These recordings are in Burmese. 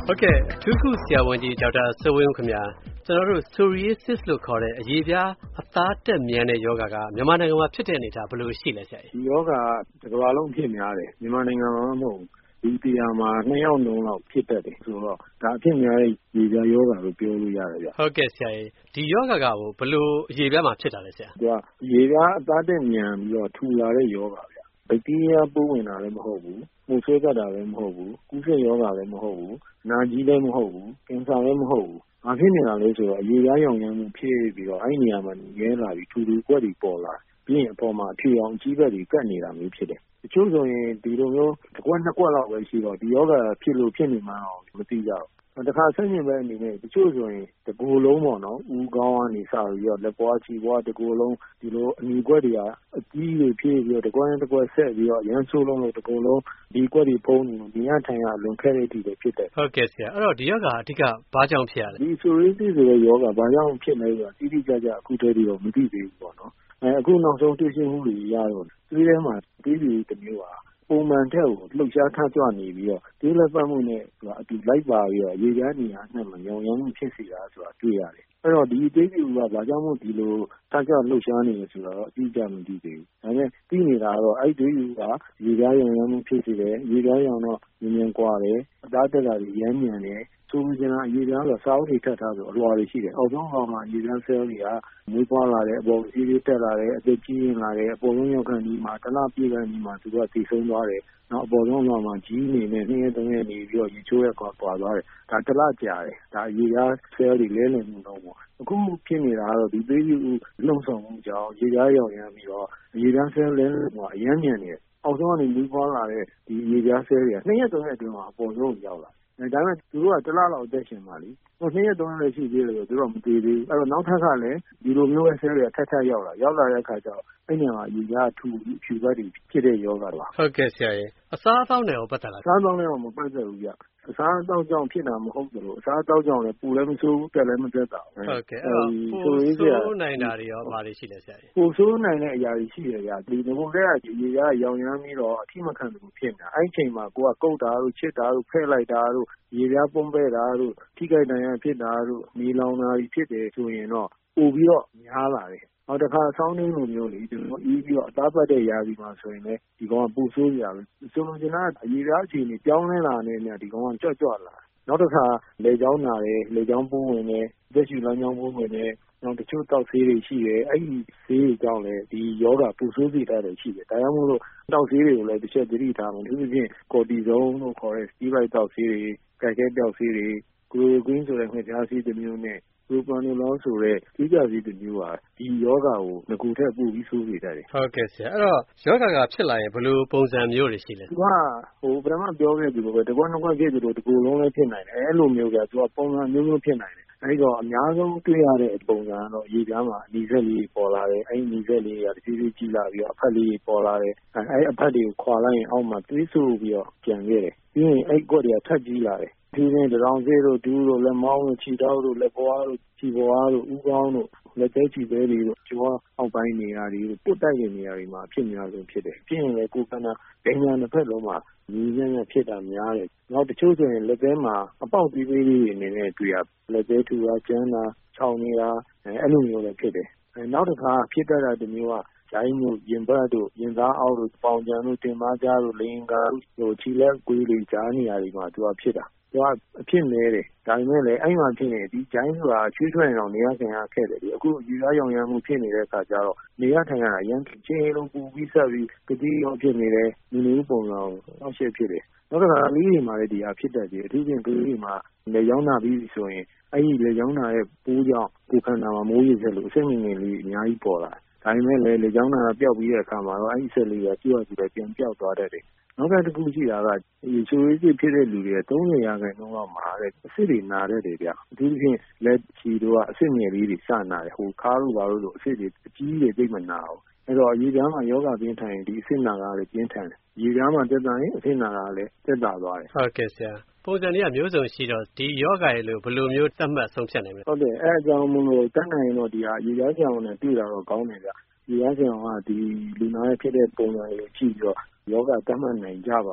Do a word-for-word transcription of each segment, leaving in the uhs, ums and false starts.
ဟုတ်ကဲ့အထူးကုဆရာဝန်ကြီးဒေါက်တာစိုးဝင်းခင်ဗျာကျွန်တော်တို့ psoriasis လို့ခေါ်တဲ့အရေပြားအသားတက်မြန်တဲ့ယောဂကမြန်မာနိုင်ငံမှာဖြစ်တဲ့အနေအထားဘယ်လိုရှိလဲဆရာကြီးဒီယောဂကတစ်ကမ္ဘာလုံးဖြစ်များတယ်မြန်မာနိုင်ငံမှာမဟုတ်ဘူးဒီတရားမှာနှစ်ယောက်လုံးလောက်ဖြစ်တတ်တယ်ဆိုတော့ဒါအဖြစ်များတဲ့ရေပြားယောဂလို့ပြောလို့ရတယ်ဗျဟုတ်ကဲ့ဆရာကြီးဒီယောဂကကိုဘယ်လိုအရေပြားမှာဖြစ်တာလဲဆရာသူကရေပြားအသားတက်မြန်ပြီးတော့ထူလာတဲ့ယောဂဗျဘက်တီးရီးယားပိုးဝင်တာလည်းမဟုတ်ဘူးမှုဆွဲကတ်တာလည်းမဟုတ်ဘူးကူးစက်ယောဂလည်းမဟုတ်ဘူးနာကြီးလည်းမဟုတ်ဘူးကင်ဆာလည်းမဟုတ်ဘူးဘာဖြစ်နေတာလဲဆိုတော့အရေပြားရောင်ရမ်းမှုဖြစ်ပြီးတော့အဲ့နေရာမှာရဲလာပြီးထူထူကွက်တွေပေါ်လာပြီးရင်အပေါ်မှာအဖြူအောင်ကြီးဘက်တွေကတ်နေတာမျိုးဖြစ်တယ်တချို့ဆိုရင်ဒီလိုမျိုးတစ်ကွက်နှစ်ကွက်လောက်ပဲရှိတော့ဒီယောဂဖြစ်လို့ဖြစ်နေမှတော့မသိကြဘူးတခါဆက်ရင်ပဲအနေနဲ့တချို့ဆိုရင်တကူလုံးပေါ့နော်ဦးကောင်းကနေစပြီးတော့လက်ပွားချီပွားတကူလုံးဒီလိုအနီကွက်တွေကအကြီးတွေဖြစ်ပြီးတော့တကွက်တစ်ကွက်ဆက်ပြီးတော့ရမ်းဆိုးလုံးလို့တကူလုံးဒီကွက်တွေဖုံးနေဒီညထိုင်ရလွန်ခဲ့တဲ့အထိပဲဖြစ်တယ်ဟုတ်ကဲ့ဆရာအဲ့တော့ဒီယောဂအဓိကဘာကြောင့်ဖြစ်ရလဲဒီ psoriasis ဆိုတဲ့ယောဂဘာကြောင့်ဖြစ်လဲဆိုတာတိတိကျကျအခုတည်းကမသိသေးဘူးပေါ့နော်အဲအခုနောက်ဆုံးတွေ့ရှိမှုတွေရတော့ဒီထဲမှာဒီဒီတစ်မျိုးပါပုံမှန်တဲ့ကိုလှုပ်ရှားထကြွနေပြီးတော့ဒီလက်ပတ်မှုနဲ့ဆိုတာအတူလိုက်ပါပြီးတော့ရေပြားနေရာနဲ့မှညောင်ရမ်းမှုဖြစ်စေတာဆိုတာတွေ့ရတယ်အဲ့တော့ဒီအသေးစိတ်ကဘာကြောင့်မို့ဒီလိုထကြွလှုပ်ရှားနေလဲဆိုတော့အတိအကျမသိသေးဘူးဒါပေမဲ့သိနေတာကတော့အဲ့ဒီဒီကရေပြားရောင်ရမ်းမှုဖြစ်စေတယ်ရေပြားရောင်တော့မြင်မြင်ကွာတယ်အသားတက်တာတွေရမ်းမြန်တယ်ဆိုလိုချင်တာရေပြားဆိုစာအုပ်တွေထပ်ထားဆိုအလွာတွေရှိတယ်အောက်ဆုံးကောင်မှာရေပြားဆဲလ်တွေကမွေးဖွားလာတယ်အပေါ်စီးလေးတက်လာတယ်အသက်ကြီးရင်လာတယ်အပေါ်ဆုံးရောက်ခန့်ဒီမှာတလပြည့်ခန့်ဒီမှာသူကတည်ဆုံးသွားတယ်နောက်အပေါ်ဆုံးကောင်မှာကြီးနေနဲ့နှစ်ရက်သုံးရက်နေပြီးတော့ရေချိုးရက်ကွာပွာသွားတယ်ဒါတလကြာတယ်ဒါရေပြားဆဲလ်တွေလဲလှယ်မှုတော့ပေါ့အခုဖြစ်နေတာကတော့ဒီသေးသေးလှုံ့ဆော်မှုကြောင့်ရေပြားရောင်ရမ်းပြီးတော့ရေပြားဆဲလ်လဲလှယ်မှုအရမ်းမြန်နေတယ်အောက်ဆုံးကနေမွေးဖွားလာတဲ့ဒီရေပြားဆဲလ်တွေကနှစ်ရက်သုံးရက်အတွင်းမှာအပေါ်ဆုံးရောက်လာဒါပေမဲ့သူတို့ကတစ်လလောက်အသက်ရှင်ပါလိဟိုနှစ်ရက်သုံးရက်လည်းရှိသေးတယ်ဆိုသူတို့ကမသေးသေးဘူးအဲ့တော့နောက်ထပ်ကလည်းဒီလိုမျိုးပဲဆဲတွေကထပ်ထပ်ရောက်လာရောက်လာတဲ့အခါကျတော့အဲ့ညမှာရေပြားထူဖြူဘက်တွေဖြစ်တဲ့ယောဂတော့ဟုတ်ကဲ့ဆရာရေအစားအသောက်နဲ့ရောပတ်သက်လားအစားအသောက်နဲ့တော့မပတ်သက်ဘူးဗျအစားအသောက်ကြောင့်ဖြစ်တာမဟုတ်ဘူးလို့အစားအသောက်ကြောင့်လည်းပူလည်းမဆိုးဘူးတက်လည်းမတက်တာဟုတ်ကဲ့အဲ့တော့ပူဆိုးနိုင်တာတွေရောဘာတွေရှိလဲဆရာရေပူဆိုးနိုင်တဲ့အရာတွေရှိတယ်ဗျဒီငုံတဲ့ရေပြားရောင်ရမ်းပြီးတော့အထိမခံဘူးဖြစ်နေတာအဲ့ချိန်မှာကိုကကုတ်တာတို့ချစ်တာတို့ဖဲ့လိုက်တာတို့ရေပြားပုံးပဲတာတို့ထိခိုက်ဒဏ်ရာဖြစ်တာတို့နေလောင်တာဖြစ်တယ်ဆိုရင်တော့ပို့ပြီးတော့များလာတယ်နောက်တစ်ခါဆောင်းနှင်းလိုမျိုးလေဒီလိုအေးပြီးတော့အသားပတ်တဲ့ຢာဒီမှာဆိုရင်လည်းဒီကောင်ကပူဆိုးကြတယ်ဆိုလိုချင်တာအရေပြားအခြေအနေပြောင်းလဲလာနေတယ်ဒီကောင်ကကြွကြွလာနောက်တစ်ခါလေချောင်းနာတယ်လေချောင်းပိုးဝင်တယ်သက်ရှူလမ်းကြောင်းပိုးဝင်တယ်နောက်တချို့တောက်ဆေးတွေရှိတယ်အဲ့ဒီဆေးတွေကြောင့်လည်းဒီယောဂပူဆိုးစေတတ်တယ်ရှိတယ်ဒါကြောင့်မို့လို့တောက်ဆေးတွေကိုလည်းတစ်ချက်သတိထားမယ်သူတို့ချင်းကော်တီဇုန်းလို့ခေါ်တဲ့စတီးရိုက်တောက်ဆေးတွေကဲကဲတောက်ဆေးတွေကလိုရိုကွင်းဆိုတဲ့ငှက်ကြားဆေးတစ်မျိုးနဲ့ပရိုပန်နိုလောဆိုတဲ့ကြီးကြစီတစ်မျိုးဟာဒီယောဂကိုငကူထက်ပိုပြီးဆိုးစေတတ်တယ်ဟုတ်ကဲ့ဆရာအဲ့တော့ယောဂကဖြစ်လာရင်ဘယ်လိုပုံစံမျိုးတွေရှိလဲသူကဟိုပထမပြောခဲ့သူလိုပဲတကွက်နှစ်ကွက်ဖြစ်သူလိုတကူလုံးလည်းဖြစ်နိုင်တယ်အဲ့လိုမျိုးကသူကပုံစံမျိုးမျိုးဖြစ်နိုင်တယ်အဲ့တော့အများဆုံးတွေ့ရတဲ့ပုံစံကတော့ရေပြားမှာအနီဆက်လေးပေါ်လာတယ်အဲ့ဒီအနီဆက်လေးကတစ်စီးစီးကြီးလာပြီးတော့အဖက်လေးပေါ်လာတယ်အဲ့အဖက်တွေကိုခွာလိုက်ရင်အောက်မှာသွေးဆူပြီးတော့ပြန်ခဲ့တယ်ပြီးရင်အဲ့ကွက်တွေကထပ်ကြီးလာတယ်ဒီနေ့တရောင်စေးတို့ဒူးတို့လက်မောင်းတို့ခြေထောက်တို့လက်ပွားတို့ခြေပွားတို့ဥကောင်းတို့လက်သေးခြေသေးတွေတို့ကျောင်းအောက်ပိုင်းနေရာတွေပုတ်တိုက်တဲ့နေရာတွေမှာဖြစ်များဆုံးဖြစ်တယ်ဖြစ်ရင်လည်းကိုယ်ကနာဒိညာနှစ်ဖက်လုံးမှာညီညွတ်ညဖြစ်တာများတယ်နောက်တချို့ဆိုရင်လက်သေးမှာအပေါက်သေးသေးလေးတွေအနေနဲ့တွေ့ရလက်သေးထူတာကျန်းတာခြောင်နေတာအဲ့လိုမျိုးလည်းဖြစ်တယ်နောက်တစ်ခါဖြစ်တတ်တာတစ်မျိုးကဂျိုင်းတို့ရင်ဘတ်တို့ရင်သားအောက်တို့ပေါင်ကြံတို့တင်မကြားတို့လင်းကားတို့ခြေလက်ကွေးတွေကြားနေရာတွေမှာသူကဖြစ်တာသူကအဖြစ်နေတယ်ဒါပေမဲ့လည်းအဲ့မှာဖြစ်နေဒီဂျိုင်းဆိုတာချွေးထွက်ရင်တော့နေရာဆိုင်ရခဲ့တယ်ဒီအခုယူရရောင်ရမ်းမှုဖြစ်နေတဲ့အခါကျတော့နေရာထိုင်ရတာရမ်းချင်းလုံးပူပြီးဆက်ပြီးကတိရောဖြစ်နေတယ်လူလူပုံစံအောင်ရှက်ဖြစ်တယ်နောက်တစ်ခါလေးတွေမှာလည်းဒီဟာဖြစ်တတ်တယ်အထူးဖြင့်ကလေးတွေမှာလေရောင်းနာပြီးဆိုရင်အဲ့ဒီလေရောင်းနာရဲ့ပိုးကြောင့်ကိုယ်ခန္ဓာမှာမိုးရေဆက်လို့အစိမ့်ငင်လေးအများကြီးပေါ်လာဒါပေမဲ့လည်းလေကြောင်းနာပျောက်ပြီးတဲ့အခါမှာတော့အဲ့ဒီဆက်လေးကကျွတ်ကျွတ်ပြန်ပျောက်သွားတတ်တယ်နောက်တစ်ခုရှိတာကဒီဆိုရေးဖြစ်တဲ့လူတွေသုံးဆယ်ရာခိုင်နှုန်းလောက်မှာတဲ့အစ်စ်တွေနာတဲ့တယ်ဗျအထူးသဖြင့်လက်ချီတို့ကအစ်စ်ငယ်လေးတွေစနာတယ်ဟိုခါးတို့ဘာလို့လို့အစ်စ်တွေအကြီးတွေသိမနာဘူးအဲ့တော့ရေပြားမှာယောဂပြင်းထန်ရင်ဒီအစ်စ်နာကလည်းပြင်းထန်တယ်ရေပြားမှာတက်တာရင်အစ်စ်နာကလည်းတက်တာသွားတယ်ဟုတ်ကဲ့ဆရာပုံစံတွေကမျိုးစုံရှိတော့ဒီယောဂရဲ့လို့ဘယ်လိုမျိုးသတ်မှတ်ဆုံးဖြတ်နိုင်မလဲဟုတ်တယ်အဲအကြောင်းမို့လို့တတ်နိုင်ရင်တော့ဒီဟာရေပြားကြောင်နဲ့တွေ့တာတော့ကောင်းတယ်ဗျရေပြားကြောင်ကဒီလူနာရဲ့ဖြစ်တဲ့ပုံစံတွေကိုကြည့်ပြီးတော့ယောဂသတ်မှတ်နိုင်ကြပါတယ်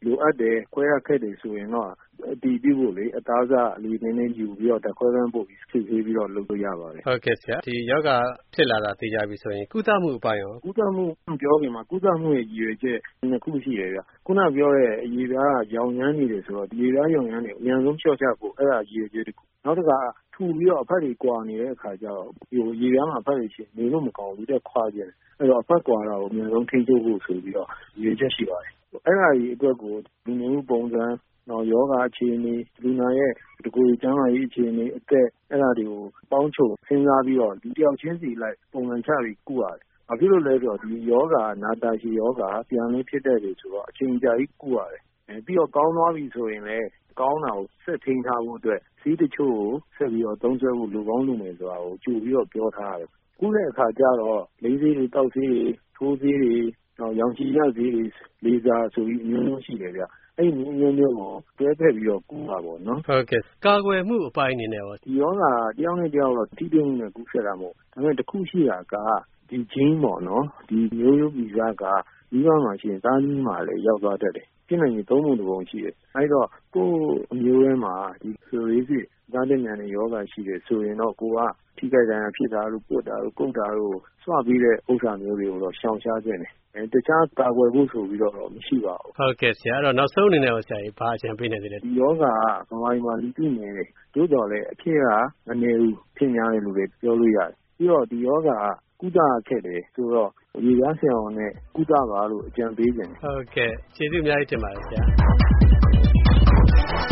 လိုအပ်တယ်ခွဲရခက်တယ်ဆိုရင်တော့အတည်ပြုဖို့လေအသားစားလေးနည်းနည်းယူပြီးတော့ခွဲခန်းပို့ပြီးစစ်ဆေးပြီးတော့လုပ်လို့ရပါတယ်ဟုတ်ကဲ့ဆရာဒီယောဂဖြစ်လာတာသိကြပြီဆိုရင်ကုသမှုအပိုင်းရောကုသမှုပြောခင်မှာကုသမှုရဲ့ရည်ရွယ်ချက်နှစ်ခုရှိတယ်ဗျခုနပြောတဲ့အရေးပြားရောင်ရမ်းနေတယ်ဆိုတော့ဒီရေးပြားရောင်ရမ်းနေအများဆုံးဖြော့ချဖို့အဲ့ဒါရည်ရွယ်ချက်တစ်ခုနောက်တစ်ခါထူပြီးတော့အဖက်တွေကွာနေတဲ့အခါကျတော့ဒီရေပြားမှာအဖက်တွေရှိနေလို့မကောင်းဘူးတက်ခွာကျင်အဲ့တော့အဖက်ကွာတာကိုအများဆုံးထိန်းချုပ်ဖို့ဆိုပြီးတော့ရည်ရွယ်ချက်ရှိပါတယ်အဲ့ဒါကြီးအတွက်ကိုလူနေမှုပုံစံနော်ယောဂအခြေအနေလူနာရဲ့တကူကျန်းမာရေးအခြေအနေအသက်အဲ့ဒါတွေကိုပေါင်းချုပ်စဉ်းစားပြီးတော့ဒီတယောက်ချင်းစီလိုက်ပုံစံချပြီးကုရတယ်။ဘာဖြစ်လို့လဲဆိုတော့ဒီယောဂနာတာရှည်ယောဂပြန်လေးဖြစ်တဲ့တွေဆိုတော့အချိန်ကြာကြီးကုရတယ်။အဲပြီးတော့ကောင်းသွားပြီဆိုရင်လည်းကောင်းတာကိုဆက်ထိန်းထားဖို့အတွက်စီးတချို့ကိုဆက်ပြီးတော့သုံးစွဲဖို့လူကောင်းလူမယ်ဆိုတာကိုကြိုပြီးတော့ပြောထားရတယ်။ကုတဲ့အခါကျတော့လေးဆေးတွေတောက်ဆေးတွေထိုးဆေးတွေတော့ရောင်ချီရဆေးတွေလေးစားဆိုပြီးအမျိုးမျိုးရှိတယ်ဗျ။အဲ့ဒီမျိုးမျိုးကိုတွဲဖက်ပြီးတော့ကူတာပေါ့နော်ဟုတ်ကဲ့ကာကွယ်မှုအပိုင်းအနေနဲ့ရောဒီယောဂတယောက်နဲ့တယောက်တော့ထိတွေ့မှုနဲ့ကူးဆက်တာမဟုတ်ဒါပေမဲ့တစ်ခုရှိတာကဒီ gene ပေါ့နော်ဒီမျိုးရိုးဗီဇကဒီဘက်မှာရှိရင်သားကြီးမှာလည်းရောက်သွားတတ်တယ်ဖြစ်နိုင်ရင်သုံးပုံတစ်ပုံရှိတယ်အဲ့တော့ကိုယ်အမျိုးထဲမှာဒီဆိုရေးစီသားတဲ့ညာနဲ့ယောဂရှိတယ်ဆိုရင်တော့ကိုကထိခိုက်ဒဏ်ရာဖြစ်တာလို့ပုတ်တာလို့ကုတ်တာလို့စွပြီးတဲ့ဥစ္စာမျိုးတွေကိုတော့ရှောင်ရှားခြင်းတယ်အဲတခြားကာကွယ်ဖို့ဆိုပြီးတော့မရှိပါဘူးဟုတ်ကဲ့ဆရာအဲ့တော့နောက်ဆုံးအနေနဲ့ဆရာကြီးဘာအကြံပေးနေသေးလဲဒီယောဂကဗမာပြည်မှာလူသိနေတယ်တို့တော်လည်းအဖြစ်ကမနေဘူးဖြစ်များတယ်လို့လည်းပြောလို့ရတယ်ပြီးတော့ဒီယောဂကကုသခဲ့တယ်ဆိုတော့ရေကားဆရာဝန်နဲ့ကုသပါလို့အကြံပေးခြင်းဟုတ်ကဲ့ကျေးဇူးအများကြီးတင်ပါတယ်ဆရာ